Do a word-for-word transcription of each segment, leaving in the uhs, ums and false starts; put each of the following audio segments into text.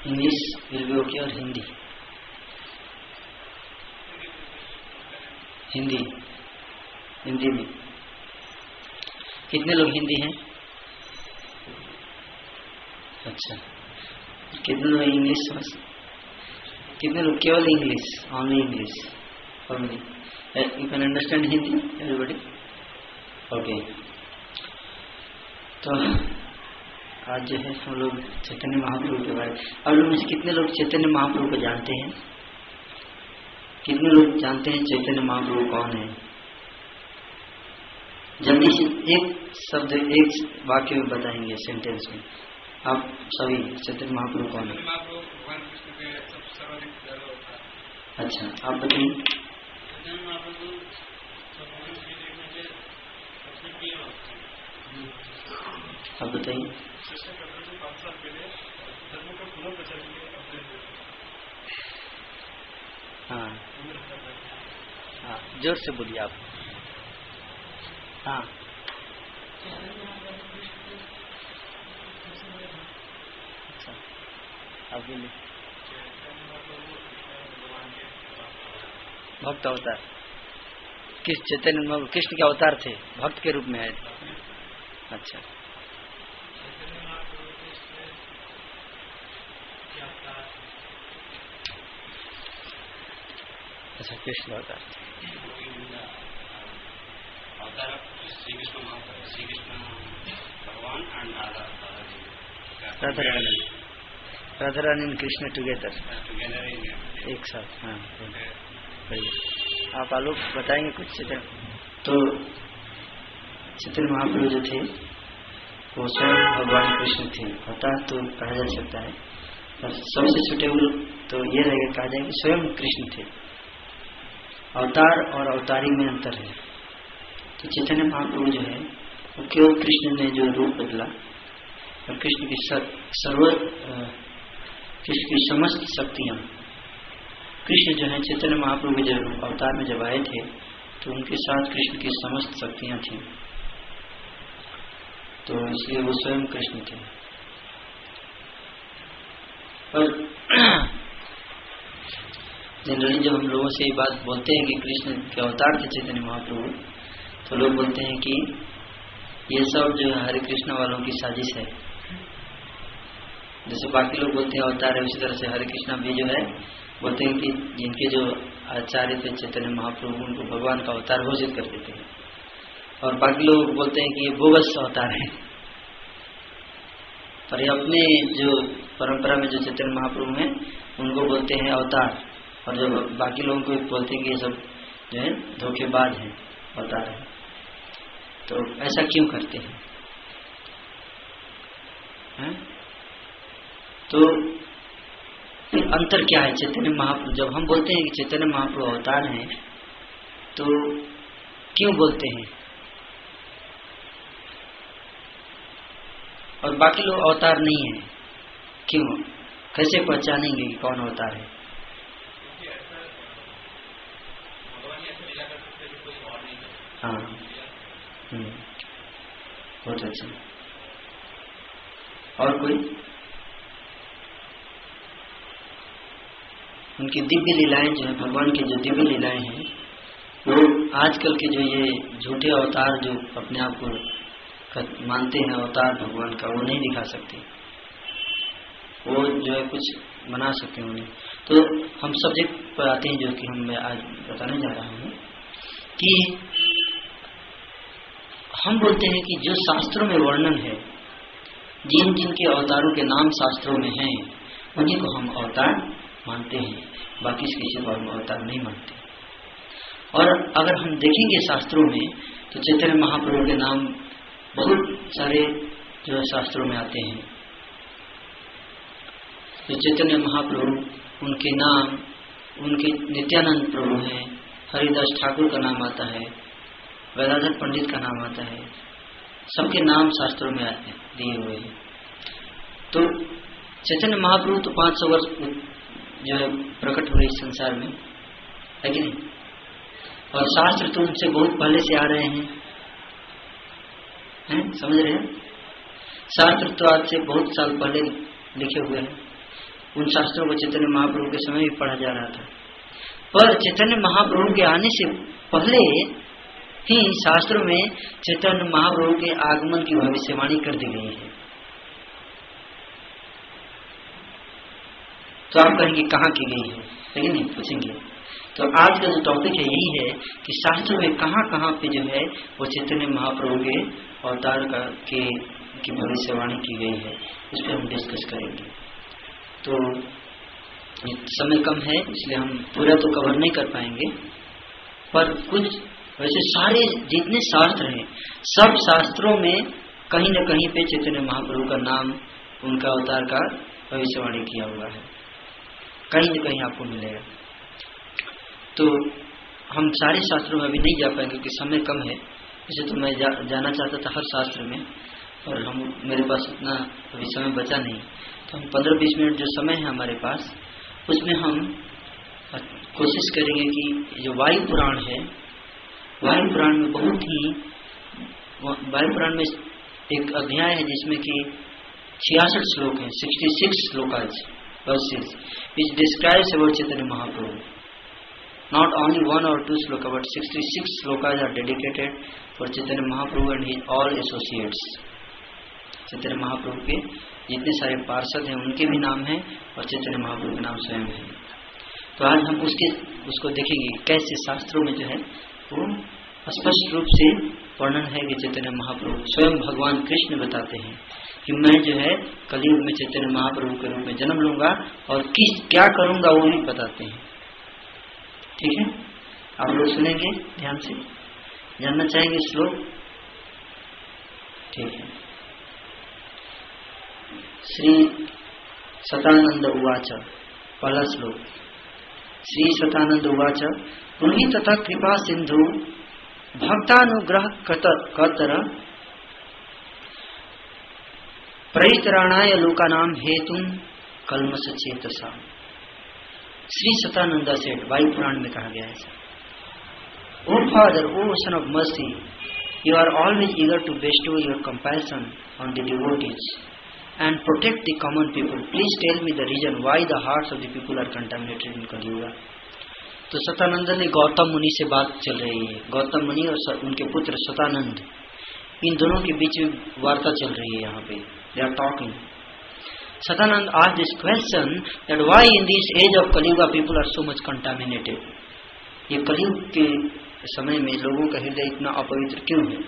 English will be okay और हिंदी हिंदी हिंदी में कितने लोग हिंदी हैं? अच्छा, कितने लोग इंग्लिश समझ? कितने लोग केवल English? Only English only. You can understand Hindi everybody? Okay. तो आज जो है हम लोग चैतन्य महाप्रभु के बारे में, अब लोग में से कितने लोग चैतन्य महाप्रभु को जानते हैं? कितने लोग जानते हैं चैतन्य महाप्रभु कौन है? जल्दी से एक शब्द एक वाक्य में बताएंगे, सेंटेंस में। आप सभी चैतन्य महाप्रभु कौन है? अच्छा, आप बताइए। आप बताइए। हाँ हाँ, जोर से बोलिए आप। हाँ, अच्छा, आप बोलिए। भक्त अवतार, किस चैतन्य कृष्ण के अवतार थे? भक्त के रूप में आए थे। अच्छा, अच्छा, कृष्ण अवतार अवतार श्री कृष्ण श्री कृष्ण भगवान and Radha Rani Radha Rani Krishna together together एक साथ। हाँ, आप आलोक बताएंगे कुछ चैतन्य? तो चैतन्य महाप्रभु जो थे वो स्वयं भगवान कृष्ण थे। अवतार तो कहा जा सकता है, पर सबसे सुटेबल तो ये रहेगा कहा जाए कि स्वयं कृष्ण थे। अवतार और अवतारी में अंतर है। तो चैतन्य महाप्रभु जो है वो केवल कृष्ण ने जो रूप बदला और कृष्ण की सर्व कृष्ण की समस्त शक्तियां, कृष्ण जो है चैतन्य महाप्रभु जब अवतार में जब आए थे तो उनके साथ कृष्ण की समस्त शक्तियां थी, तो इसलिए वो स्वयं कृष्ण थे। पर जनरली जब हम लोगों से ये बात बोलते हैं कि कृष्ण के अवतार थे चैतन्य महाप्रभु, तो लोग बोलते हैं कि ये सब जो है हरे कृष्ण वालों की साजिश है। जैसे बाकी लोग बोलते हैं अवतार है, उसी तरह से हरे कृष्णा भी जो है बोलते हैं कि जिनके जो आचार्य थे चैतन्य महाप्रभु उनको भगवान का अवतार घोषित कर देते हैं। और बाकी लोग बोलते हैं कि ये बोगस अवतार है। पर ये अपने जो परंपरा में जो चैतन्य महाप्रभु हैं उनको बोलते हैं अवतार, और जब बाकी लोगों को बोलते हैं कि ये सब जो है धोखेबाज है, अवतार है। तो ऐसा क्यों करते हैं, है? तो फिर अंतर क्या है चैतन्य महाप्रभु? जब हम बोलते हैं कि चैतन्य महाप्रभु अवतार हैं तो क्यों बोलते हैं, और बाकी लोग अवतार नहीं है क्यों? कैसे पहचानेंगे कि कौन अवतार है? हाँ, हम्म, बहुत अच्छा। और कोई? उनकी दिव्य लीलाएं जो है, भगवान की जो दिव्य लीलाएं हैं, वो आजकल के जो ये झूठे अवतार जो अपने आप को मानते हैं अवतार भगवान का, वो नहीं दिखा सकते। वो जो है कुछ बना सकते हैं उन्हें। तो हम सब्जेक्ट पर आते हैं जो कि हम मैं आज बताने जा रहा हूँ कि हम बोलते हैं कि जो शास्त्रों में वर्णन है, जिन जिन के अवतारों के नाम शास्त्रों में हैं, उन्हीं को हम अवतार मानते हैं, बाकी किसी को हम अवतार नहीं मानते। और अगर हम देखेंगे शास्त्रों में तो चैतन्य महाप्रभु के नाम बहुत सारे जो है शास्त्रों में आते हैं। तो चैतन्य महाप्रभु उनके नाम, उनके नित्यानंद प्रभु हैं, हरिदास ठाकुर का नाम आता है, गदाधर पंडित का नाम आता है, सबके नाम शास्त्रों में दिए हुए हैं। तो चैतन्य महाप्रभु तो पाँच सौ वर्ष जो है प्रकट हुए इस संसार में, है कि नहीं? और शास्त्र तो उनसे बहुत पहले से आ रहे हैं, हैं? समझ रहे हैं? शास्त्र तो आज से बहुत साल पहले लिखे हुए हैं। उन शास्त्रों को चैतन्य महाप्रभु के समय भी पढ़ा जा रहा था, पर चैतन्य महाप्रभु के आने से पहले ही शास्त्रों में चैतन्य महाप्रभु के आगमन की भविष्यवाणी कर दी गई है। तो आप कहेंगे कहाँ की गई है, लेकिन नहीं पूछेंगे। तो आज का जो टॉपिक है यही है कि शास्त्रों में कहाँ कहाँ पे जो है वो चैतन्य महाप्रभु के अवतार का के की भविष्यवाणी की गई है, उस पर हम डिस्कस करेंगे। तो समय कम है इसलिए हम पूरा तो कवर नहीं कर पाएंगे, पर कुछ वैसे सारे जितने शास्त्र हैं सब शास्त्रों में कहीं न कहीं पे चैतन्य महाप्रभु का नाम, उनका अवतार का भविष्यवाणी किया हुआ है, कहीं न कहीं आपको मिलेगा। तो हम सारे शास्त्रों में अभी नहीं जा पाएंगे क्योंकि समय कम है। वैसे तो मैं जा, जाना चाहता था हर शास्त्र में, और हम मेरे पास उतना अभी समय बचा नहीं, तो हम पंद्रह बीस मिनट जो समय है हमारे पास उसमें हम कोशिश करेंगे कि जो वायु पुराण है, वायु पुराण में बहुत ही वायु पुराण में एक अध्याय है जिसमें कि छियासठ श्लोक हैं, sixty six shlokas verses which describes about Chaitanya Mahaprabhu. Not only one or two sloka, but sixty-six slokas are dedicated for Chaitanya Mahaprabhu and his all associates. Chaitanya Mahaprabhu के जितने सारे पार्षद हैं उनके भी नाम हैं और चैतन्य महाप्रभु के नाम स्वयं है। तो आज हम उसके उसको देखेंगे कैसे शास्त्रों में जो है वो स्पष्ट रूप से वर्णन है कि चैतन्य महाप्रभु स्वयं भगवान कृष्ण बताते हैं कि मैं जो है कलयुग में चैतन्य महाप्रभु के रूप में जन्म लूंगा और किस क्या करूंगा वो भी बताते हैं। ठीक है, आप लोग सुनेंगे ध्यान से, जानना चाहेंगे श्लोक। ठीक है। श्री सतानंद उवाच, पहला श्लोक। श्री सतानंद उवाच, पुनि तथा कृपा सिंधु भक्तानुग्रह कतर परित्राणाय लोकानाम हेतुम कल्मष चेतसा। श्री सतानंदा सेठ वायु पुराण में कहा गया है, O father, O son of mercy, you are always eager to bestow your compassion on the devotees and protect the common people. Please tell me the reason why the hearts of the people are contaminated in Kali Yuga. तो सतानंद ने गौतम मुनि से बात चल रही है, गौतम मुनि और उनके पुत्र सतानंद, इन दोनों के बीच में वार्ता चल रही है। यहाँ पे they are talking. Satanand asked this question that why in this age of Kali Yuga people are so much contaminated. ये कलयुग के समय में लोगों का हृदय इतना अपवित्र क्यों है।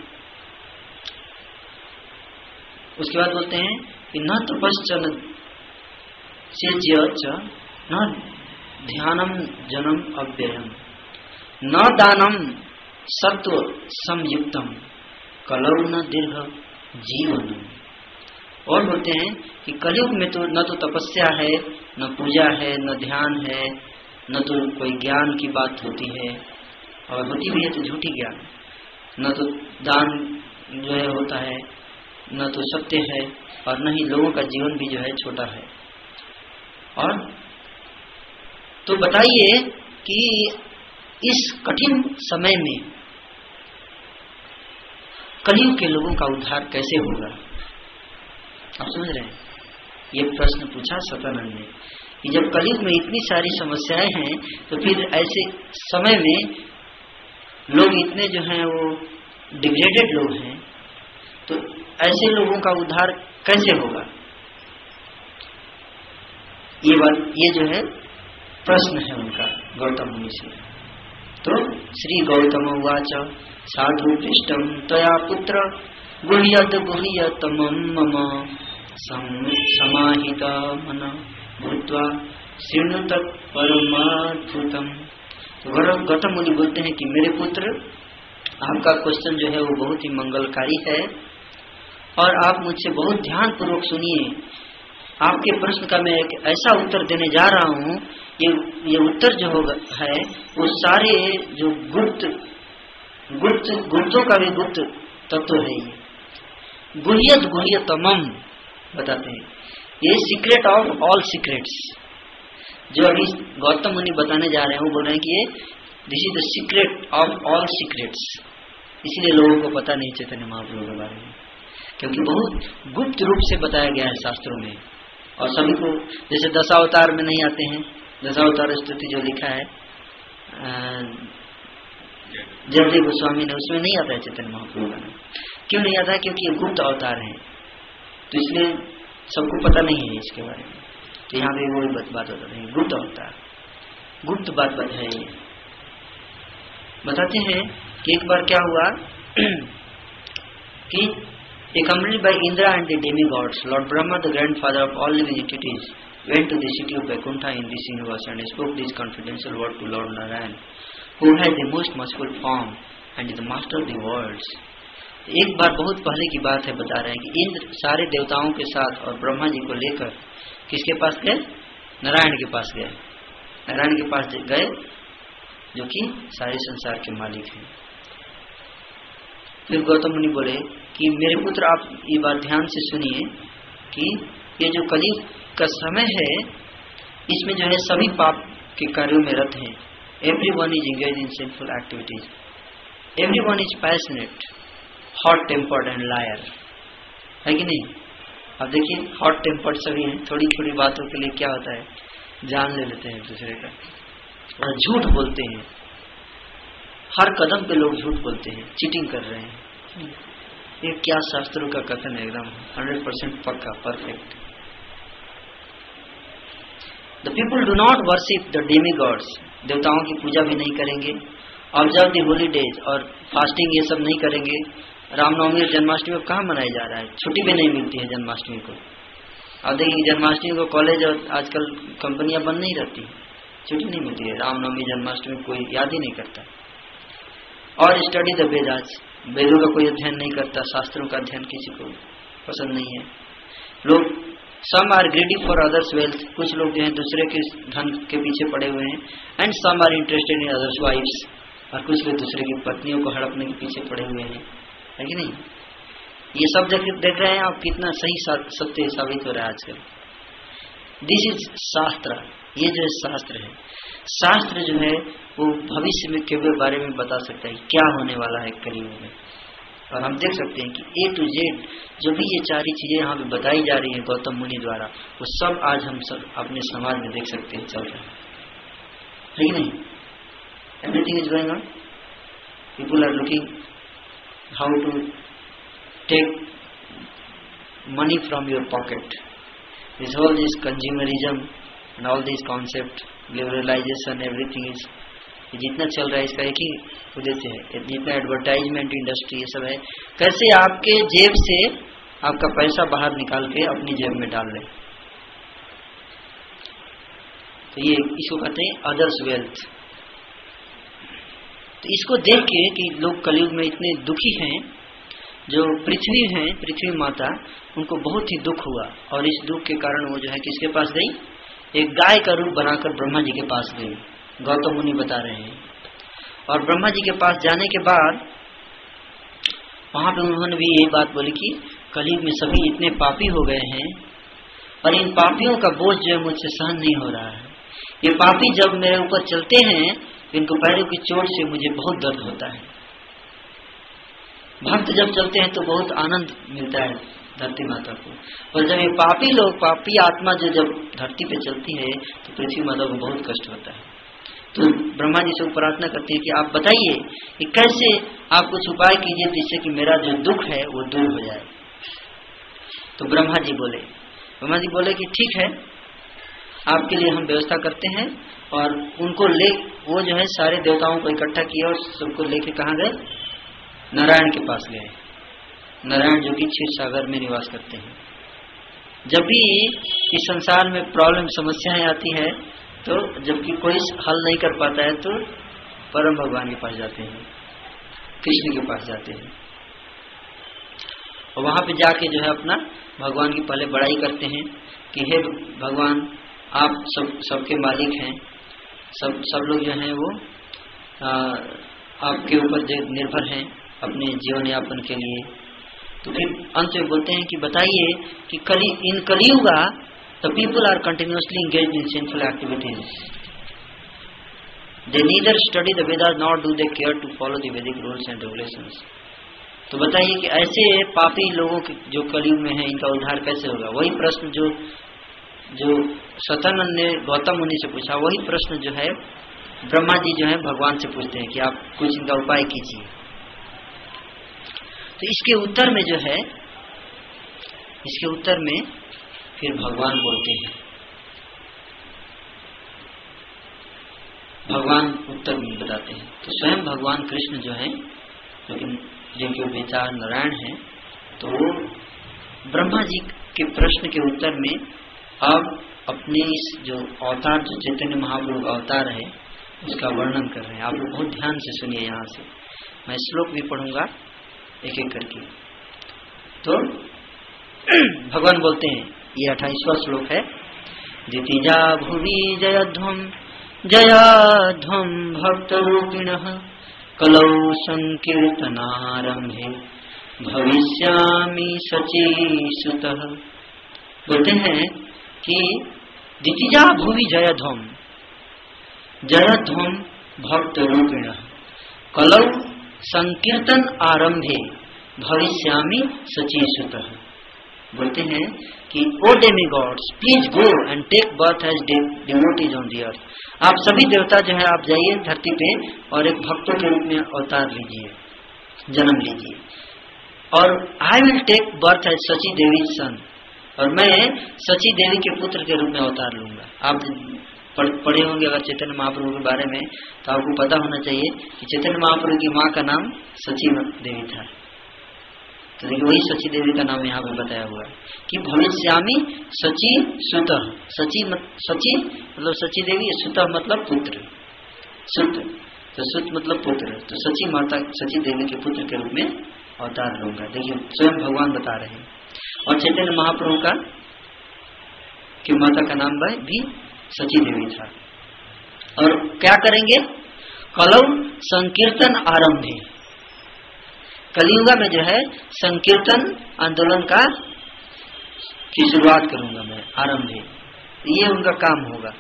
उसके बाद बोलते हैं कि न तपश्चन से न ध्यानम जनम अव्ययम न दानम सत्व संयुक्तम कलौ न दीर्घ जीवनम। और बोलते हैं कि कलयुग में तो न तो तपस्या है, न पूजा है, न ध्यान है, न तो कोई ज्ञान की बात होती है, और होती भी है तो झूठी ज्ञान, न तो दान जो है होता है, न तो सत्य है, और न ही लोगों का जीवन भी जो है छोटा है। और तो बताइए कि इस कठिन समय में कलयुग के लोगों का उद्धार कैसे होगा। आप समझ रहे हैं, ये प्रश्न पूछा सतानंद ने कि जब कलयुग में इतनी सारी समस्याएं हैं तो फिर ऐसे समय में लोग इतने जो हैं वो डिग्रेडेड लोग हैं, तो ऐसे लोगों का उद्धार कैसे होगा। ये बात, ये जो है प्रश्न है उनका गौतम मुनि से। तो श्री गौतम उवाच, साधु पृष्टम त्वया पुत्र गुह्यत गुह्यतमं मम समाहित मन भूत्वा शृणुत परमाद्भुतम। तो गौतम मुनि बोलते हैं कि मेरे पुत्र, आपका क्वेश्चन जो है वो बहुत ही मंगलकारी है और आप मुझसे बहुत ध्यान पूर्वक सुनिए। आपके प्रश्न का मैं एक ऐसा उत्तर देने जा रहा हूँ, ये ये उत्तर जो होगा है वो सारे जो गुप्त गुप्त गुप्तों का भी गुप्त तत्व है। ये गुह्यत गुह्यतमम बताते हैं, ये सीक्रेट ऑफ ऑल सीक्रेट्स जो अभी गौतम मुनि बताने जा रहे हैं, वो बोल रहे हैं कि ये this is the secret of all secrets. इसीलिए लोगों को पता नहीं चैतन्य महाप्रभु के बारे में, क्योंकि बहुत गुप्त रूप से बताया गया है शास्त्रों में, और सभी को, जैसे दशावतार में नहीं आते हैं, दशावतार स्तुति जो लिखा है जयदेव गोस्वामी ने, उसमें नहीं आता है चैतन्य महाप्रभु का नाम। क्यों नहीं आता है? क्योंकि ये गुप्त अवतार है, तो इसलिए सबको पता नहीं है इसके बारे में। तो यहाँ पे वही बात बात होता है, गुप्त अवतार, गुप्त बात बात है। ये बताते हैं कि एक बार क्या हुआ कि accompanied by Indra and the demigods, Lord Brahma, the grandfather of all living entities, went to the city of Vaikuntha in this universe and spoke this confidential word to Lord Narayan, who had the most merciful form and is the master of the worlds. एक बार बहुत पहले की बात है, बता रहे हैं कि इंद्र सारे देवताओं के साथ और ब्रह्मा जी को लेकर किसके पास गए? नारायण के पास गए। नारायण के पास गए जो कि सारे संसार के मालिक हैं। फिर गौतम मुनि बोले कि मेरे पुत्र, आप ये बात ध्यान से सुनिए कि ये जो कलयुग का समय है, इसमें जो है सभी पाप के कार्यों में रत हैं। Every one is engage in sinful activities, every one is passionate, hot tempered and liar, है कि नहीं? अब देखिए, हॉट टेम्पर्ड सभी हैं, थोड़ी थोड़ी बातों के लिए क्या होता है, जान ले लेते हैं एक दूसरे का, और झूठ बोलते हैं। हर कदम पे लोग झूठ बोलते हैं, चीटिंग कर रहे हैं। ये क्या शास्त्रों का कथन है, एकदम हंड्रेड परसेंट पक्का, perfect. The people do not worship the demigods, देवताओं की पूजा भी नहीं करेंगे। ऑब्जर्व द होली डेज, और फास्टिंग ये सब नहीं करेंगे। रामनवमी और जन्माष्टमी को कहाँ मनाया जा रहा है? छुट्टी भी नहीं मिलती है जन्माष्टमी को। अब देखिए, जन्माष्टमी को कॉलेज और आजकल कंपनियां बंद नहीं रहती, छुट्टी नहीं मिलती है। रामनवमी जन्माष्टमी कोई याद ही नहीं करता। और स्टडी द वेदास, वेदों का कोई अध्ययन नहीं करता, शास्त्रों का अध्ययन किसी को पसंद नहीं है। लोग some are greedy for others wealth, कुछ लोग जो है दूसरे के धन के पीछे पड़े हुए हैं। And some are interested in others wifes, और कुछ लोग दूसरे की पत्नियों को हड़पने के पीछे पड़े हुए हैं, है कि नहीं? ये सब देख रहे हैं आप, कितना सही सत्य साबित हो रहा है आजकल। दिस इज शास्त्र, ये जो है शास्त्र है। शास्त्र जो है वो भविष्य में के बारे में बता सकता है क्या होने वाला है कलयुग में। और हम देख सकते हैं कि ए टू जेड जो भी ये चारी चीजें यहाँ पे बताई जा रही हैं गौतम मुनि द्वारा, वो सब आज हम सब अपने समाज में देख सकते हैं चल रहा है, है कि नहीं? Everything is going on, people are looking how to take money from your pocket. This whole this consumerism and all this concept, liberalisation, everything is, जितना चल रहा है इसका एक ही उद्देश्य है, जितना एडवर्टाइजमेंट इंडस्ट्री ये सब है, कैसे आपके जेब से आपका पैसा बाहर निकाल के अपनी जेब में डाल ले। तो ये इसको कहते हैं अदर्स वेल्थ। तो इसको देख के कि लोग कलयुग में इतने दुखी हैं, जो पृथ्वी हैं, पृथ्वी माता, उनको बहुत ही दुख हुआ। और इस दुख के कारण वो जो है किसके पास गई? एक गाय का रूप बनाकर ब्रह्मा जी के पास गई। गौतम मुनि बता रहे हैं। और ब्रह्मा जी के पास जाने के बाद वहां पे उन्होंने भी यही बात बोली कि कलयुग में सभी इतने पापी हो गए हैं और इन पापियों का बोझ जो है मुझसे सहन नहीं हो रहा है। ये पापी जब मेरे ऊपर चलते हैं, इनको पैरों की चोट से मुझे बहुत दर्द होता है। भक्त जब चलते हैं तो बहुत आनंद मिलता है धरती माता को, और जब ये पापी लोग, पापी आत्मा जो जब धरती पे चलती है तो पृथ्वी माता को बहुत कष्ट होता है। तो ब्रह्मा जी से प्रार्थना करती है कि आप बताइए कि कैसे आप कुछ उपाय कीजिए जिससे कि मेरा जो दुख है वो दूर हो जाए। तो ब्रह्मा जी बोले ब्रह्मा जी बोले कि ठीक है, आपके लिए हम व्यवस्था करते हैं। और उनको ले, वो जो है सारे देवताओं को इकट्ठा किया और सबको लेके कहाँ गए? नारायण के पास गए। नारायण जो कि क्षीर सागर में निवास करते हैं। जब भी इस संसार में प्रॉब्लम, समस्याएं आती है, तो जबकि कोई हल नहीं कर पाता है तो परम भगवान के पास जाते हैं, कृष्ण के पास जाते हैं, और वहां पे जाके जो है अपना भगवान की पहले बड़ाई करते हैं कि हे भगवान, आप सब सबके मालिक हैं, सब सब लोग जो हैं वो आ, आपके ऊपर जो निर्भर हैं अपने जीवन यापन के लिए। तो फिर अंत में बोलते हैं कि बताइए कि कली इन Kaliyuga the people are continuously engaged in sinful activities. They neither study the Vedas nor do they care to follow the Vedic rules and regulations. तो बताइए कि ऐसे पापी लोगों के जो कलयुग में है, इनका उद्धार कैसे होगा? वही प्रश्न जो जो सतानंद ने गौतम मुनि से पूछा वही प्रश्न जो है ब्रह्मा जी जो है भगवान से पूछते हैं कि आप कुछ इनका उपाय कीजिए। तो इसके उत्तर में जो है इसके उत्तर में फिर भगवान बोलते हैं, भगवान उत्तर में बताते हैं। तो स्वयं भगवान कृष्ण जो है, लेकिन जिनके विचार नारायण है, तो वो ब्रह्मा जी के प्रश्न के उत्तर में अब अपने इस जो अवतार जो चैतन्य महाप्रभु का अवतार है उसका वर्णन कर रहे हैं। आप लोग बहुत ध्यान से सुनिए। यहाँ से मैं श्लोक भी पढ़ूंगा एक एक करके। तो भगवान बोलते हैं, ये अट्ठाईसवां श्लोक है, दितिजा भुवि जयध्वम जयाध्वम भक्त रूपिणः कलौ संकीर्तनारंभे भविष्यामि सचीसुतः। बोलते हैं कि दितिजा भुवि जयध्वम जयध्वम भक्त रूपिणः कलौ संकीर्तन आरंभे भविष्यामि सचीसुतः। बोलते हैं कि O demigods please go and take birth as devotees on the earth. आप सभी देवता जो है आप जाइए धरती पे और एक भक्तों के रूप में अवतार लीजिए, जन्म लीजिए। और I will take birth as Sachi Devi son, और मैं सची देवी के पुत्र के रूप में अवतार लूंगा। आप पढ़े होंगे अगर चैतन्य महाप्रभु के बारे में, तो आपको पता होना चाहिए कि चैतन्य महाप्रभु की माँ का नाम सची देवी था। तो देखिए वही सची देवी का नाम यहाँ पे बताया हुआ है कि भविष्यामि सची सुत। सची मत, सची मतलब सची देवी, सुत मतलब पुत्र, सुत तो सुत मतलब पुत्र। तो सची माता सची देवी के पुत्र के रूप में अवतार लूंगा। देखिए स्वयं भगवान बता रहे हैं। और चैतन्य महाप्रभु का कि माता का नाम भी सची देवी था। और क्या करेंगे? कलौ संकीर्तन आरंभे, कलियुगा में जो है संकीर्तन आंदोलन का की शुरुआत करूंगा मैं, आरंभे, ये उनका काम होगा।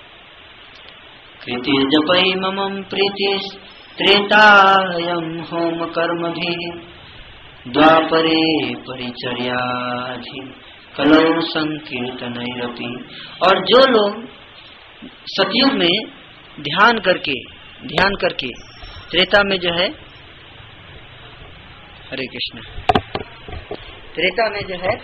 कृति जपै मम प्रीति त्रेतायम होम कर्म भी द्वापरे परिचर्याधि कलौ संकीर्तनैरपि। और जो लोग सतयुग में ध्यान करके ध्यान करके त्रेता में जो है, हरे कृष्ण, त्रेता में जो है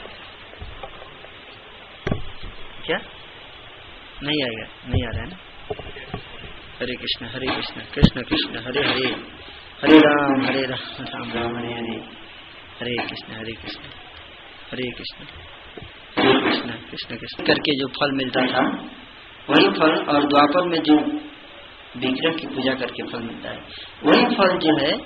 क्या नहीं आएगा, नहीं आ रहा है ना। हरे कृष्ण हरे कृष्ण कृष्ण कृष्ण हरे हरे, हरे राम हरे राम राम राम हरे हरे, हरे कृष्ण हरे कृष्ण हरे कृष्ण हरे कृष्ण कृष्ण कृष्ण करके जो फल मिलता था वही फल, और द्वापर में जो विग्रह की पूजा करके फल मिलता है वही फल जो है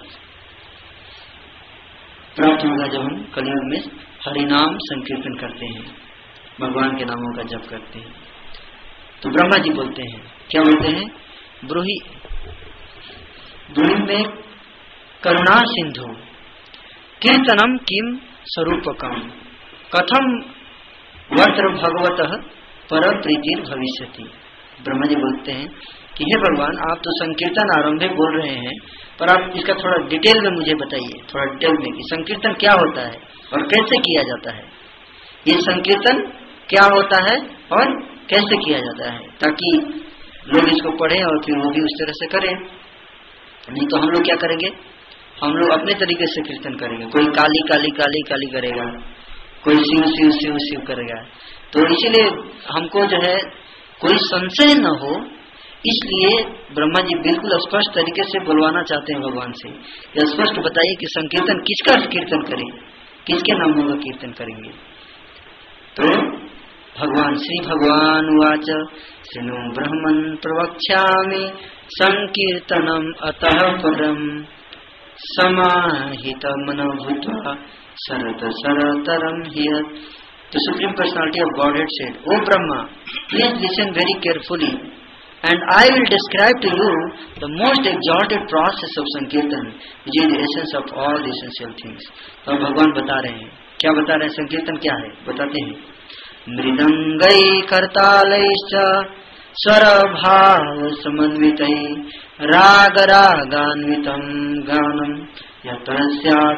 प्राप्त होगा जब हम कलियुग में हरिनाम संकीर्तन करते हैं, भगवान के नामों का जप करते हैं। तो ब्रह्मा जी बोलते हैं, क्या बोलते हैं? ब्रूहि ब्रूहि में करुणा सिंधु कीर्तनम किम स्वरूपकम कथम वर्त भगवतः पर प्रीतिर भविष्यति। ब्रह्मा जी बोलते हैं कि हे भगवान, आप तो संकीर्तन आरंभे बोल रहे हैं, पर आप इसका थोड़ा डिटेल में मुझे बताइए, थोड़ा डिटेल में कि संकीर्तन क्या होता है और कैसे किया जाता है। ये संकीर्तन क्या होता है और कैसे किया जाता है, ताकि लोग इसको पढ़ें और फिर वो भी उस तरह से करें। नहीं तो हम लोग क्या करेंगे? हम लोग अपने तरीके से कीर्तन करेंगे। कोई काली काली काली काली करेगा, कोई शिव शिव शिव शिव करेगा। तो इसीलिए हमको जो है कोई संशय न हो, इसलिए ब्रह्मा जी बिल्कुल स्पष्ट तरीके से बुलवाना चाहते हैं भगवान से, या स्पष्ट बताइए कि संकीर्तन किसका कीर्तन करें, किसके नामों का कीर्तन करेंगे। तो भगवान श्री भगवान उवाच श्रृणु ब्रह्मन् प्रवक्ष्यामि संकीर्तनम अतः परम समाहितमनो भूत्वा सरत सरतरम हियत। The Supreme Personality of Godhead said, O Brahma, please listen very carefully, and I will describe to you the most exalted process of Sankirtan, which is the essence of all the essential things. तो भगवान बता रहे हैं, क्या बता रहे हैं? संकीर्तन क्या है बताते हैं। मृदंगै करतालैश्च स्वर भाव समन्वितै राग रागान्वितं गानम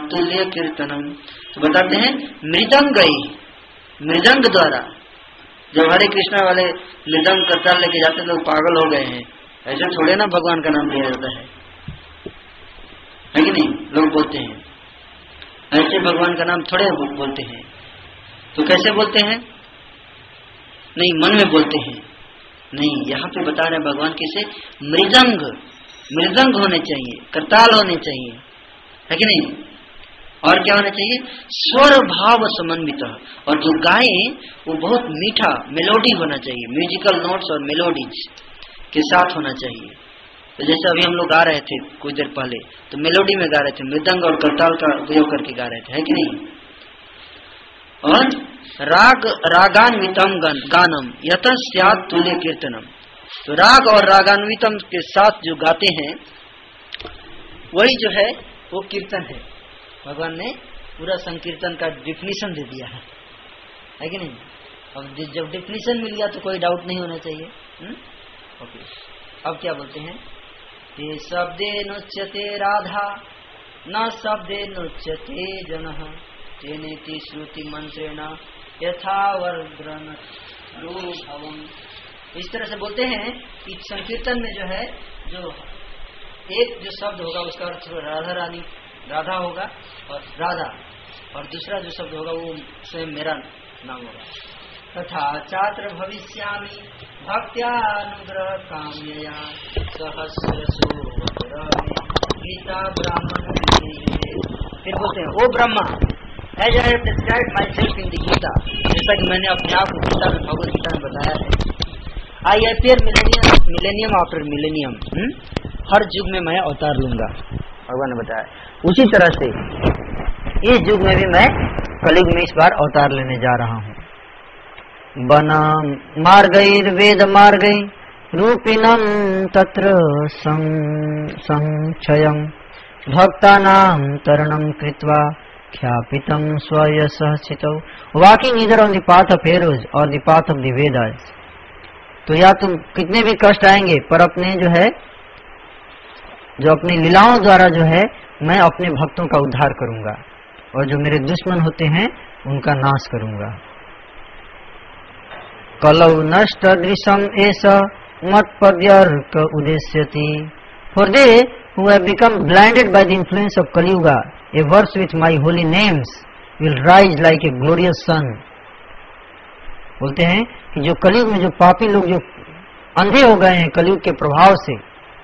यतस्यातुल्य कीर्तनम। तो बताते हैं मृदंगै, मृदंग द्वारा, जब हरे कृष्णा वाले मृदंग करताल लेके जाते लोग पागल हो गए हैं, ऐसे थोड़े ना भगवान का नाम लिया जाता है, है कि नहीं? लोग बोलते हैं ऐसे भगवान का नाम थोड़े बोलते हैं। तो कैसे बोलते हैं? नहीं, मन में बोलते हैं। नहीं, यहाँ पे बता रहे हैं भगवान किसे? मृदंग, मृदंग होने चाहिए, करताल होने चाहिए, है कि नहीं? और क्या होना चाहिए? स्वर भाव समन्वित। और जो गाए वो बहुत मीठा मेलोडी होना चाहिए, म्यूजिकल नोट्स और मेलोडीज के साथ होना चाहिए। तो जैसे अभी हम लोग गा रहे थे कुछ देर पहले, तो मेलोडी में गा रहे थे, मृदंग और करताल का उपयोग करके गा रहे थे, है कि नहीं? और राग रागान्वितम गानम यत स्यात् तुल्य कीर्तनम। तो राग और रागान्वितम के साथ जो गाते हैं वही जो है वो कीर्तन है। भगवान ने पूरा संकीर्तन का डिफिनीशन दे दिया है, है कि नहीं? अब जब डिफिनीशन मिल गया तो कोई डाउट नहीं होना चाहिए। हुँ? ओके, अब क्या बोलते हैं? ते शब्दे नुच्यते राधा न शब्दे नुच्यते जनः तेनेति श्रुति मंत्रेण यथावर्द्रन रूपम। इस तरह से बोलते हैं कि संकीर्तन में जो है जो एक जो शब्द होगा उसका अर्थ राधा रानी, राधा होगा और राधा, और दूसरा जो शब्द होगा वो स्वयं मेरा नाम होगा। तथा छात्र भविष्यामि भक्त्यानुग्रह काम्यया सहस्रसो गीता ब्राह्मण। फिर बोलते हैं O Brahma, as I have described myself in the Gita, जैसा कि मैंने अपने आप को गीता में, भगवत गीता में बताया है। I appear millennium millennium after millennium, हर युग में मैं अवतार लूंगा, भगवान ने बताया। उसी तरह से इस युग में भी मैं कलयुग में इस बार अवतार लेने जा रहा हूँ। बना मार्गैर वेद मार्गै रूपिणं तत्र संक्षयं भक्तानां तरणं कृत्वा ख्यापितं स्वयशः चितौ। वॉकिंग इधर on the path of heroes और the path of the Vedas. तो या तुम कितने भी कष्ट आएंगे पर अपने जो है जो अपनी लीलाओं द्वारा जो है मैं अपने भक्तों का उद्धार करूंगा और जो मेरे दुश्मन होते हैं उनका नाश करूंगा। कलौ नष्ट दृशम एष मत्पद्यर्क उद्देश्यति। For they who have become blinded by the influence of Kali Yuga, a verse with my holy names will rise like a glorious sun. बोलते हैं कि जो कलयुग में जो पापी लोग जो अंधे हो गए हैं कलयुग के प्रभाव से,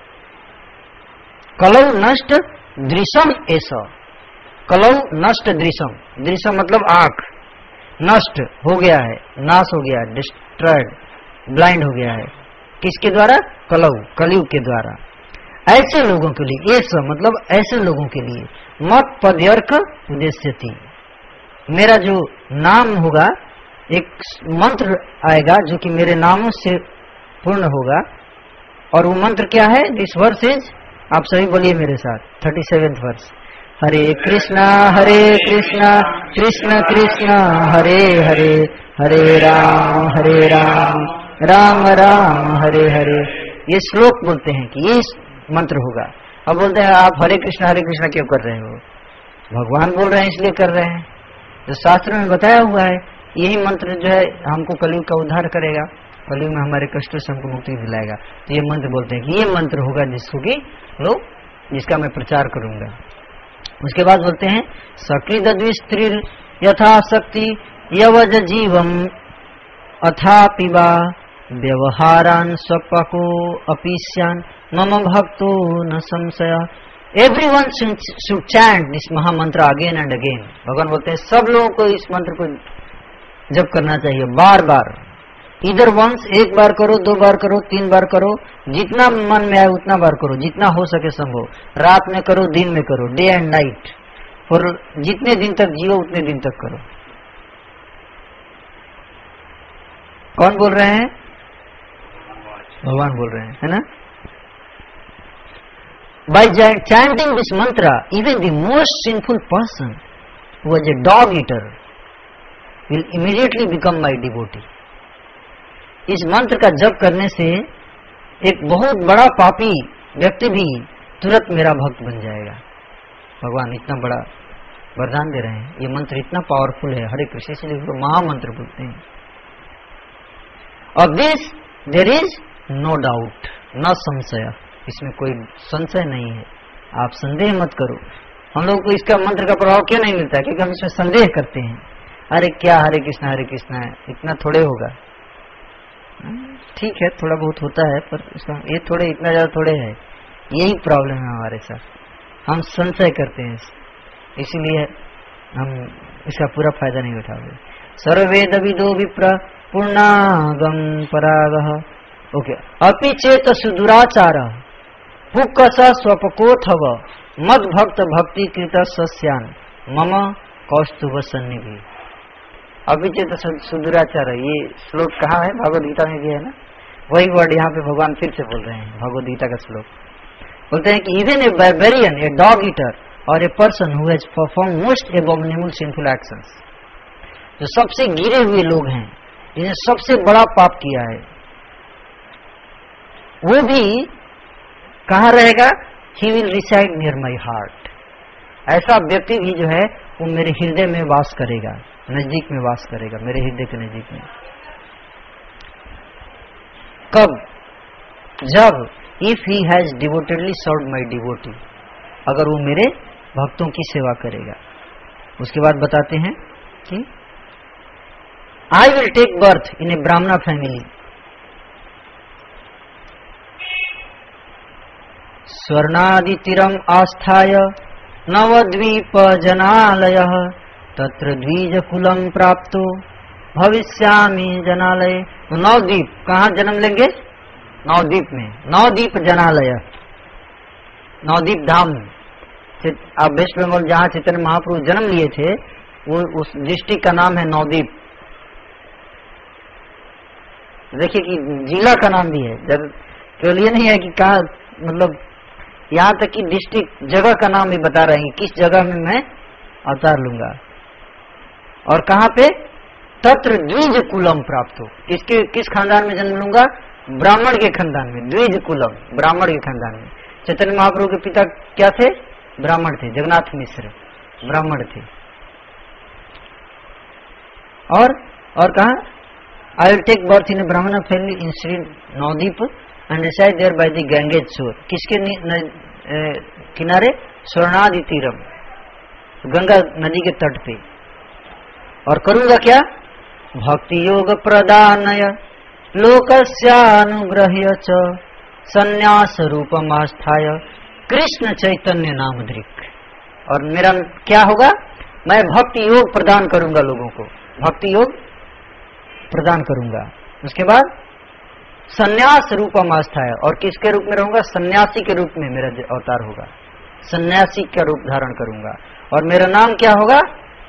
कलौ नष्ट दृशम ऐसा, कलौ नष्ट दृशम, दृशम मतलब आंख, नष्ट हो गया है, नाश हो गया है, डिस्ट्रॉयड, ब्लाइंड हो गया है, किसके द्वारा? कलौ, कलयुग के द्वारा। ऐसे लोगों के लिए, ये सब मतलब ऐसे लोगों के लिए मत पद्यर्क उद्देश्य थी, मेरा जो नाम होगा, एक मंत्र आएगा जो कि मेरे नामों से पूर्ण होगा। और वो मंत्र क्या है? दिस वर्स इज, आप सभी बोलिए मेरे साथ, thirty seventh verse. Hare Krishna Hare Krishna Krishna Krishna Hare Hare, Hare Ram Hare Ram Ram Ram Hare Hare. ये श्लोक बोलते हैं कि ये मंत्र होगा। अब बोलते हैं आप हरे कृष्णा हरे कृष्णा क्यों कर रहे हो? भगवान बोल रहे हैं इसलिए कर रहे हैं। जो शास्त्र में बताया हुआ है यही मंत्र जो है हमको कलयुग का उद्धार करेगा, कलयुग में हमारे कष्टों से हमको मुक्ति दिलाएगा। तो ये मंत्र बोलते हैं कि ये मंत्र होगा जिसको कि लोग, जिसका मैं प्रचार करूंगा। उसके बाद बोलते हैं सकृद द्विस्त्री यथा शक्ति यवज जीवम अथा पिबा व्यवहारान स्वपको अपीस्यान मम भक्तो न संशय। Everyone should chant this mahamantra again and again. भगवान बोलते हैं सब लोगों को इस मंत्र को जप करना चाहिए बार बार। इधर वंस एक बार करो, दो बार करो, तीन बार करो, जितना मन में आए उतना बार करो, जितना हो सके संभव। रात में करो, दिन में करो, डे एंड नाइट, और जितने दिन तक जियो उतने दिन तक करो। कौन बोल रहे हैं? भगवान बोल रहे हैं, है ना? By chanting this mantra, even the most sinful person who was a dog eater will immediately become my devotee. इस मंत्र का जप करने से एक बहुत बड़ा पापी व्यक्ति भी तुरंत मेरा भक्त बन जाएगा। भगवान इतना बड़ा वरदान दे रहे हैं। ये मंत्र इतना पावरफुल है, हरे कृष्ण, इसलिए इसको महामंत्र बोलते हैं। Of this there is no doubt, न संशय, इसमें कोई संशय नहीं है, आप संदेह मत करो। हम लोग को इसका मंत्र का प्रभाव क्यों नहीं मिलता? क्योंकि हम इसमें संदेह करते हैं, अरे क्या हरे कृष्णा हरे कृष्णा है, इतना थोड़े होगा। ठीक है, थोड़ा बहुत होता है, पर इसका ये थोड़े, इतना ज्यादा थोड़े है, यही प्रॉब्लम है हमारे साथ, हम संशय करते हैं, इसीलिए हम इसका पूरा फायदा नहीं उठाओगे। सर्वेद विदो विप्र पूर्णागम परागः, ओके। अपि चेत सुदुराचार पुक्कस स्वपकोथव मद भक्त भक्ति कृत सस्यान मम कौस्तुभ सन्निधि। अभी चेत सुदुराचार, ये श्लोक कहाँ है? भगवद गीता में भी है ना, वही वर्ड यहाँ पे भगवान फिर से बोल रहे हैं। भगवद गीता का श्लोक बोलते हैं कि even a barbarian, a dog eater और a person who has perform most abominable sinful actions, जो सबसे गिरे हुए लोग हैं, जिन्हें सबसे बड़ा पाप किया है, वो भी कहाँ रहेगा? He will reside near my heart. ऐसा व्यक्ति भी जो है वो मेरे हृदय में वास करेगा, नजदीक में वास करेगा, मेरे हृदय के नजदीक में। कब? जब if he has devotedly served my devotee, अगर वो मेरे भक्तों की सेवा करेगा। उसके बाद बताते हैं कि I will take birth in a Brahmin family, स्वर्णादितिरम आस्थाय Nabadwip जनालय तत्र द्विज कुलम प्राप्तो भविष्यामि जनालय। नवद्वीप, कहाँ जन्म लेंगे? नवद्वीप में, नवद्वीप जनालय, नवद्वीप धाम। आप वेस्ट बंगाल जहाँ चैतन्य महाप्रभु जन्म लिए थे, वो उस डिस्ट्रिक्ट का नाम है नवद्वीप। देखिए कि जिला का नाम भी है, केवल ये नहीं है कि कहा, मतलब यहाँ तक कि डिस्ट्रिक्ट, जगह का नाम भी बता रहे हैं, किस जगह में मैं अवतार लूंगा और कहाँ पे। तत्र द्विज कुलम प्राप्त हो, किसके किस खानदान में जन्म लूंगा? ब्राह्मण के खानदान में, द्विज कुलम, ब्राह्मण के खानदान में। चैतन्य महाप्रभु के पिता क्या थे? ब्राह्मण थे, जगन्नाथ मिश्र ब्राह्मण थे। और और कहा I will take birth in Brahmin family in Shri Navadwip and reside there by the Ganges shore, किसके किनारे? स्वर्णादि तीरम, गंगा नदी के तट पे। और करूंगा क्या? भक्ति योग प्रदानय लोकस्यानुग्रह्य च संन्यास रूपमास्थाय कृष्ण चैतन्य नामधृक। और मेरा क्या होगा? मैं भक्ति योग प्रदान करूंगा लोगों को, भक्ति योग प्रदान करूंगा। उसके बाद संन्यास रूपमास्थाय, और किसके रूप में रहूंगा? सन्यासी के रूप में मेरा अवतार होगा, सन्यासी का रूप धारण करूंगा। और मेरा नाम क्या होगा?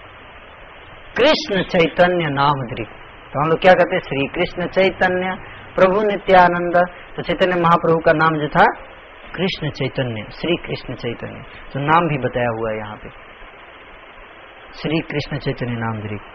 कृष्ण चैतन्य नामधृक। तो हम लोग क्या कहते हैं? श्री कृष्ण चैतन्य प्रभु नित्यानंद। तो चैतन्य महाप्रभु का नाम जो था कृष्ण चैतन्य, श्री कृष्ण चैतन्य। तो नाम भी बताया हुआ है यहाँ पे, श्री कृष्ण चैतन्य नामधृक।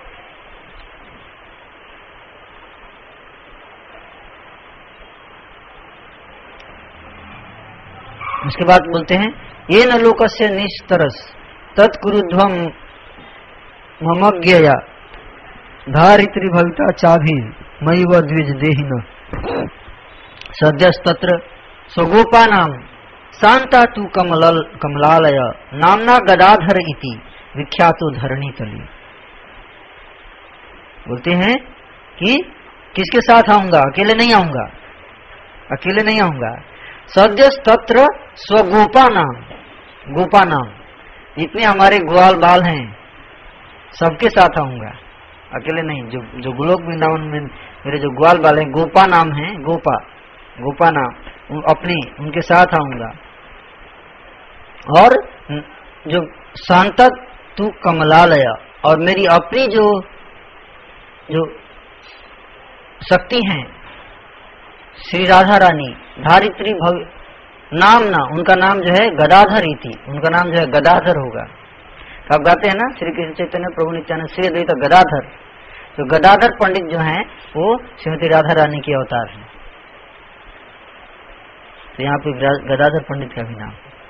उसके बाद बोलते हैं ये न लोकस्य निस्तरस तत्कुरुध्वम ममज्ञया धारित्री भविता चाभी मयि व द्विज देहिन सद्यस्तत्र स्वगोपानाम शांता तु कमल कमलालय नामना गदाधर इति विख्यातो धरणी तली। बोलते हैं कि किसके साथ आऊंगा? अकेले नहीं आऊंगा, अकेले नहीं आऊंगा। सद्यस्तत्र स्वगोपा नाम, गोपा नाम, जितने हमारे ग्वाल बाल हैं सबके साथ आऊंगा, अकेले नहीं। जो जो गोलोक वृंदावन में मेरे जो ग्वाल बाल हैं, गोपा नाम है, गोपा गोपा नाम, अपने उनके साथ आऊंगा। और जो शांत तू कमलालय, और मेरी अपनी जो जो शक्ति है श्री राधा रानी धारित्री भव नाम ना, उनका नाम जो है गदाधर इति, उनका नाम जो है गदाधर होगा। तो आप गाते हैं ना श्री कृष्ण चैतन्य प्रभु नित्यानंद श्री अद्वैत गदाधर। तो गदाधर पंडित जो हैं वो श्रीमती राधा रानी के अवतार हैं। तो यहाँ पे गदाधर पंडित का भी नाम।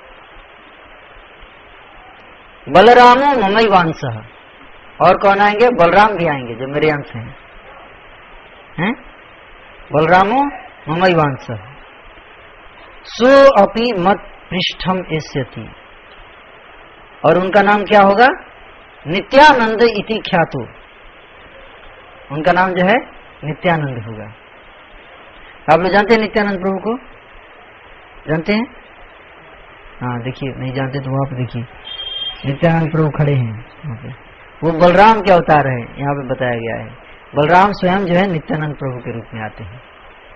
बलरामो ममई वांस, और कौन आएंगे? बलराम भी आएंगे जो मेरे अंश हैं, हैं? बलरामो ममैवांश सो अपि मत पृष्ठम एष्यति, और उनका नाम क्या होगा? नित्यानंद इति ख्यातो, उनका नाम जो है नित्यानंद होगा। आप लोग जानते हैं नित्यानंद प्रभु को? जानते हैं? हाँ देखिए, नहीं जानते तो वहां पे देखिए नित्यानंद प्रभु खड़े हैं वहां पे। वो बलराम के अवतार है, यहाँ पे बताया गया है। बलराम स्वयं जो है नित्यानंद प्रभु के रूप में आते हैं।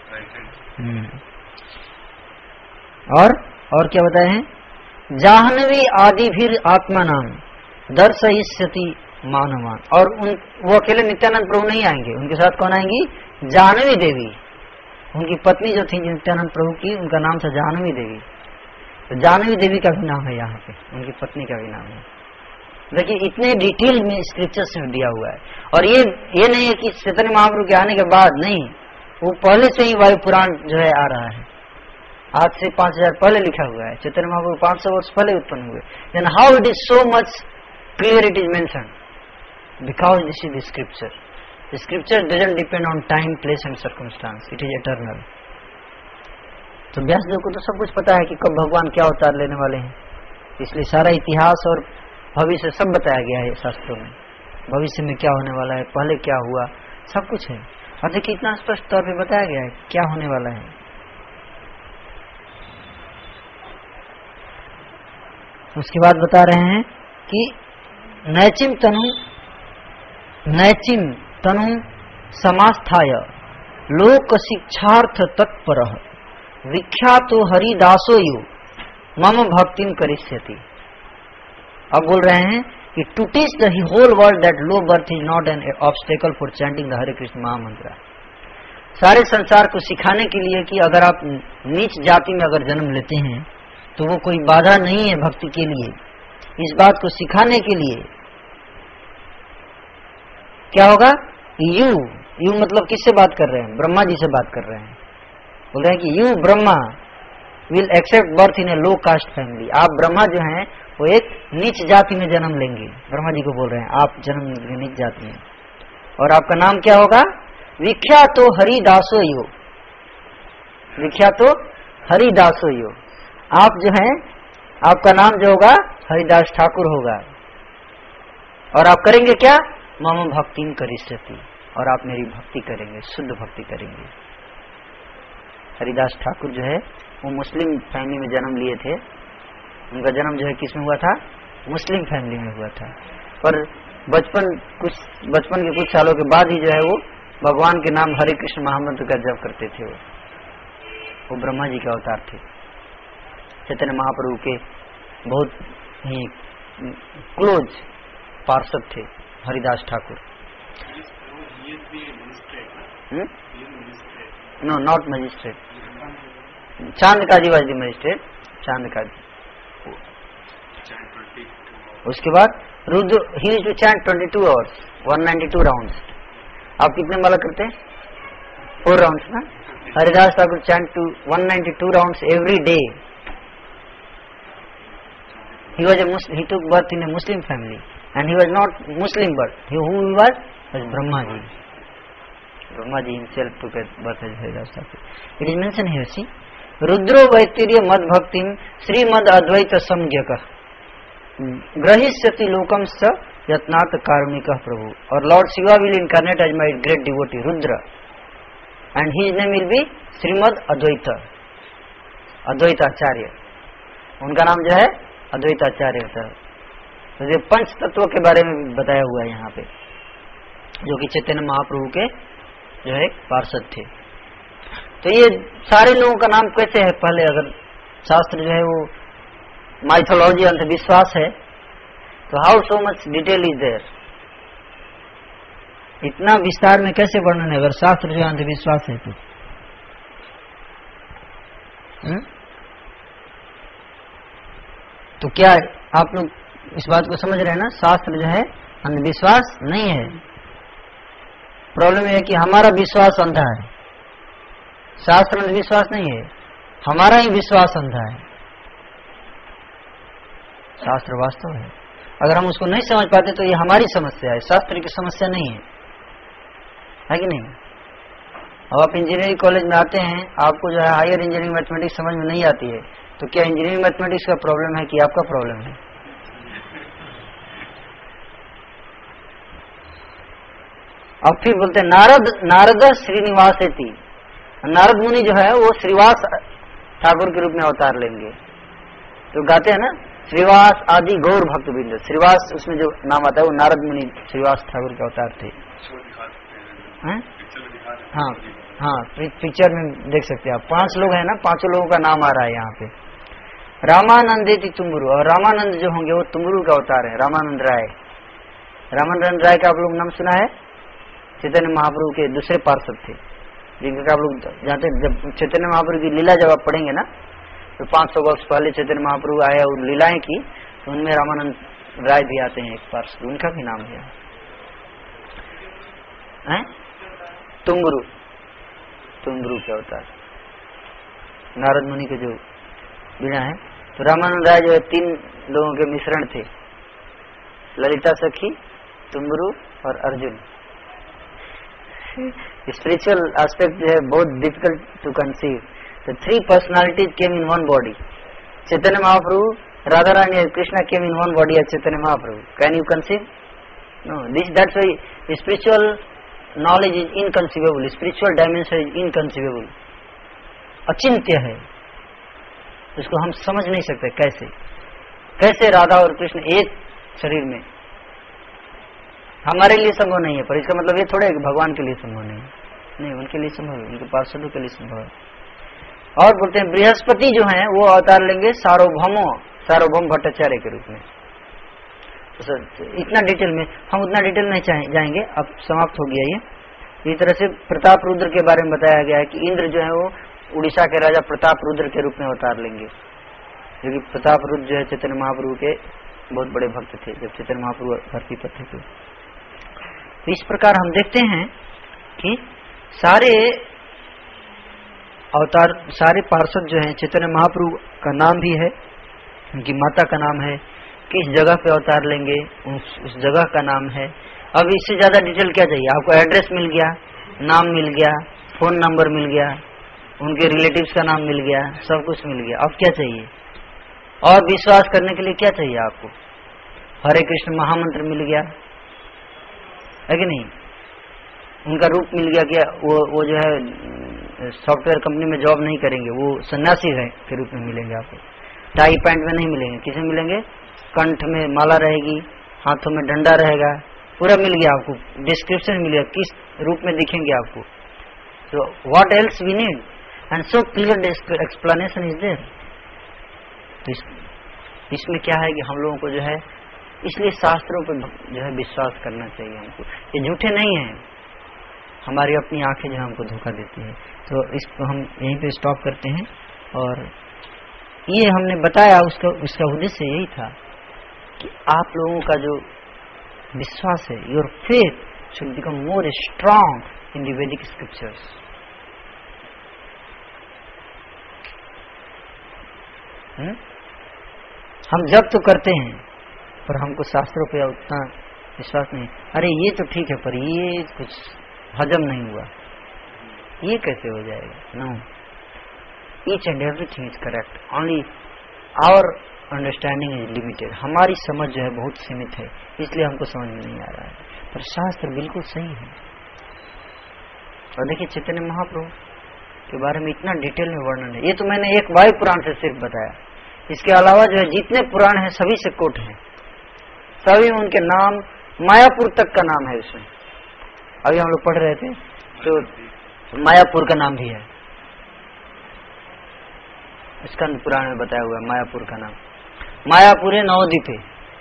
और और क्या बताए हैं? जाह्नवी आदि भी आत्मा नाम दर्शयिष्यति मानवान, और उन वो अकेले नित्यानंद प्रभु नहीं आएंगे, उनके साथ कौन आएंगी? जाह्नवी देवी, उनकी पत्नी जो थी नित्यानंद प्रभु की, उनका नाम था जाह्नवी देवी। तो जाह्नवी देवी का भी नाम है यहाँ पे, उनकी पत्नी का भी नाम है। देखिए इतने डिटेल में स्क्रिप्चर्स में दिया हुआ है। और ये ये नहीं है कि चैतन्य महाप्रभु के आने के बाद, नहीं, वो पहले से ही वायु पुराण जो है आ रहा है। आज से पांच हजार पहले लिखा हुआ है। चैतन्य महाप्रभु पांच सौ वर्ष पहले उत्पन्न हुए। Then how it is so much clear it is mentioned, because this is the scripture. The scripture doesn't depend on time, place and circumstances, it is eternal. तो व्यासदेव को तो सब कुछ पता है कि कब भगवान क्या अवतार लेने वाले हैं, इसलिए सारा इतिहास और भविष्य सब बताया गया है शास्त्रों में। भविष्य में क्या होने वाला है, पहले क्या हुआ, सब कुछ है। और देखिए इतना स्पष्ट तौर पे बताया गया है क्या होने वाला है। उसके बाद बता रहे हैं कि नैचिम तनु नैचिम तनु समास्थाय लोक शिक्षार्थ तत्पर विख्यातो हरिदासो यु मम भक्तिम करिष्यति। अब बोल रहे हैं कि to teach the whole world that low birth is not an obstacle for chanting the Hare Krishna mahamantra. सारे संसार को सिखाने के लिए कि अगर आप नीच जाति में अगर जन्म लेते हैं तो वो कोई बाधा नहीं है भक्ति के लिए। इस बात को सिखाने के लिए क्या होगा? यू यू मतलब किससे बात कर रहे हैं? ब्रह्मा जी से बात कर रहे हैं। बोल रहे हैं कि you Brahma will accept birth in a low caste family. आप ब्रह्मा जो हैं वो एक नीच जाति में जन्म लेंगे। ब्रह्मा जी को बोल रहे हैं आप जन्म लेंगे नीच जाति में, और आपका नाम क्या होगा? विख्यातो हरिदासो यो। विख्यातो हरिदासो यो। आप जो हैं, आपका नाम जो होगा हरिदास ठाकुर होगा। और आप करेंगे क्या? मम भक्तिम करिष्यति, और आप मेरी भक्ति करेंगे, शुद्ध भक्ति करेंगे। हरिदास ठाकुर जो है वो मुस्लिम फैमिली में जन्म लिए थे। उनका जन्म जो है किस में हुआ था? मुस्लिम फैमिली में हुआ था। पर बचपन कुछ बचपन के कुछ सालों के बाद ही जो है वो भगवान के नाम हरे कृष्ण महामंत्र का जप करते थे। वो वो ब्रह्मा जी के अवतार थे। चैतन्य महाप्रभु के बहुत ही क्लोज पार्षद थे Haridas Thakur. No not magistrate, Chand Kazi was the magistrate, Chand Kazi. उसके बाद रुद्र he used to chant twenty two hours, one ninety two rounds. आप कितने माला करते हैं? फोर राउंड्स ना। Haridas Thakur chant to one ninety two rounds every day. He was a Muslim, he took birth in a Muslim family, and he was not Muslim birth. He, who he was? Was Brahma Ji. Brahma Ji himself took a birth as Haridas Thakur. It is mentioned here, see. Rudro Vaitirya Mad Bhaktim Srimad Advaita Samgyaka Grahisyati Lokam Sa Yatnat Karmika Prabhu. Or Lord Shiva will incarnate as my great devotee, Rudra. And his name will be Srimad Advaita. Advaita Acharya. उनका नाम जो है अद्वैताचार्य होता है। तो ये पंच तत्वों के बारे में बताया हुआ है यहाँ पे, जो कि चैतन्य महाप्रभु के जो है पार्षद थे। तो ये सारे लोगों का नाम कैसे है? पहले अगर शास्त्र जो है वो माइथोलॉजी अंधविश्वास है, तो how so much detail is there? इतना विस्तार में कैसे वर्णन है अगर शास्त्र जो है अंधविश्वास है तो? हुँ? तो क्या आप लोग इस बात को समझ रहे हैं ना? शास्त्र जो है अंधविश्वास नहीं है। प्रॉब्लम यह है कि हमारा विश्वास अंधा है। शास्त्र अंधविश्वास नहीं है, हमारा ही विश्वास अंधा है। शास्त्र वास्तव है। अगर हम उसको नहीं समझ पाते तो ये हमारी समस्या है, शास्त्र की समस्या नहीं है, है कि नहीं? अब आप इंजीनियरिंग कॉलेज में आते हैं, आपको जो है हायर इंजीनियरिंग मैथमेटिक्स समझ में नहीं आती है, तो क्या इंजीनियरिंग मैथमेटिक्स का प्रॉब्लम है कि आपका प्रॉब्लम है? अब फिर बोलते हैं नारद नारद श्रीनिवास थी, नारद मुनि जो है वो श्रीवास ठाकुर के रूप में अवतार लेंगे। तो गाते हैं ना, श्रीवास आदि गौर भक्त बिंद, श्रीवास उसमें जो नाम आता है वो नारद मुनि श्रीवास ठाकुर के अवतार थे। हैं? हाँ हाँ, पिक्चर में देख सकते हैं आप, पांच लोग हैं ना, पांचों लोगों का नाम आ रहा है यहाँ पे। रामानंद थी तुम्बुरु, और रामानंद जो होंगे वो तुम्बुरु का अवतार है, रामानंद राय। रामानंद राय का आप लोग नाम सुना है? चैतन्य महाप्रभु के दूसरे पार्षद थे, जिनका आप लोग जानते हैं। जब चैतन्य महाप्रभु की लीला जब आप पढ़ेंगे ना, तो पांच सौ वर्ष पहले चैतन्य महाप्रभु आया और लीलाएं की, तो उनमें रामानंद राय भी आते हैं, एक पार्षद, उनका भी नाम है, हैं? तुम्बुरु, तुम्बुरु के अवतार, नारद मुनि के जो बीणा है। तो रामानंद राय जो है तीन लोगों के मिश्रण थे, ललिता सखी, तुम्बुरु और अर्जुन। स्पिरिचुअल एस्पेक्ट जो है बहुत difficult to conceive. The three personalities came in one body, Chaitanya Mahaprabhu, Radha Rani और Krishna came in one body as Chaitanya Mahaprabhu. Can you conceive? No, this that's why spiritual knowledge is inconceivable, spiritual dimension is inconceivable, अचिंत्य है, उसको हम समझ नहीं सकते। कैसे कैसे राधा और कृष्ण एक शरीर में, हमारे लिए संभव नहीं है, पर इसका मतलब ये थोड़ा है कि भगवान के लिए संभव नहीं है, नहीं, उनके लिए संभव है, उनके पार्षदों के लिए संभव है। और बोलते हैं बृहस्पति जो है वो अवतार लेंगे सार्वभौमो, सार्वभौम भट्टाचार्य के रूप में। तो इतना डिटेल में हम उतना डिटेल नहीं जाएंगे, अब समाप्त हो गया ये। इस तरह से प्रताप रुद्र के बारे में बताया गया है कि इंद्र जो है वो उड़ीसा के राजा प्रताप रुद्र के रूप में अवतार लेंगे, क्योंकि प्रताप रुद्र जो है चैतन्य महाप्रभु के बहुत बड़े भक्त थे जब चैतन्य महाप्रभु धरती पर थे। तो इस प्रकार हम देखते हैं कि सारे अवतार, सारे पार्षद जो हैं, चैतन्य महाप्रभु का नाम भी है, उनकी माता का नाम है, किस जगह पे अवतार लेंगे उस, उस जगह का नाम है। अब इससे ज्यादा डिटेल क्या चाहिए आपको? एड्रेस मिल गया, नाम मिल गया, फोन नंबर मिल गया, उनके रिलेटिव्स का नाम मिल गया, सब कुछ मिल गया। अब क्या चाहिए? और विश्वास करने के लिए क्या चाहिए आपको? हरे कृष्ण महामंत्र मिल गया है कि नहीं? उनका रूप मिल गया, क्या वो वो जो है सॉफ्टवेयर कंपनी में जॉब नहीं करेंगे, वो सन्यासी है के रूप में मिलेंगे आपको। टाई पैंट में नहीं मिलेंगे, किसे मिलेंगे? कंठ में माला रहेगी, हाथों में डंडा रहेगा, पूरा मिल गया आपको, डिस्क्रिप्शन मिल गया, किस रूप में दिखेंगे आपको। तो what else we need, and so clear explanation is there. तो इस, इसमें क्या है कि हम लोगों को जो है, इसलिए शास्त्रों पर जो है विश्वास करना चाहिए हमको, ये झूठे नहीं हैं, हमारी अपनी आंखें जो है हमको धोखा देती है। तो इसको हम यहीं पे स्टॉप करते हैं, और ये हमने बताया, उसका उसका उद्देश्य यही था कि आप लोगों का जो विश्वास है, your faith should become more strong in the Vedic scriptures. हम जब तो करते हैं, पर हमको शास्त्रों पे उतना विश्वास नहीं। अरे ये तो ठीक है, पर ये कुछ हजम नहीं हुआ, ये कैसे हो जाएगा? No, each and everything is correct, only our understanding is limited. हमारी समझ जो है बहुत सीमित है, इसलिए हमको समझ में नहीं आ रहा है, पर शास्त्र बिल्कुल सही है। और देखिए चैतन्य महाप्रभु के बारे में इतना डिटेल में वर्णन है। ये तो मैंने एक वायु पुराण से सिर्फ बताया, इसके अलावा जो है जितने पुराण हैं सभी से कोट है, सभी में उनके नाम, मायापुर तक का नाम है उसमें। अभी हम लोग पढ़ रहे थे तो मायापुर का नाम भी है, स्कंद पुराण में बताया हुआ है मायापुर का नाम। मायापुरे नवद्वीपे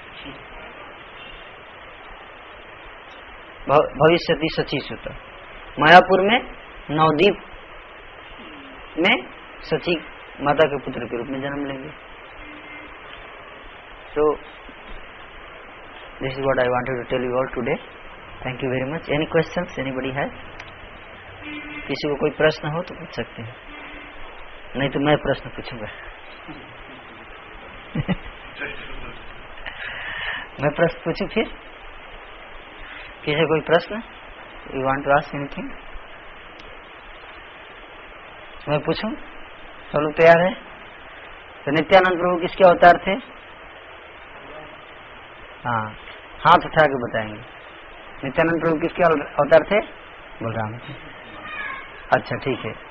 भविष्यति सची सुता, मायापुर में नवद्वीप में सची माता के पुत्र के रूप में जन्म लेंगे। So this is what I wanted to tell you all today. Thank you very much. Any questions anybody है? किसी को कोई प्रश्न हो तो पूछ सकते हैं, नहीं तो मैं प्रश्न पूछूंगा। मैं प्रश्न पूछूं फिर? किसी कोई प्रश्न? You want to ask anything? मैं पूछूं? सब लोग तैयार है? तो नित्यानंद प्रभु किसके अवतार थे? हाँ, हाथ उठा के बताएंगे। नित्यानंद प्रभु किसके अवतार थे? बलराम। अच्छा ठीक है।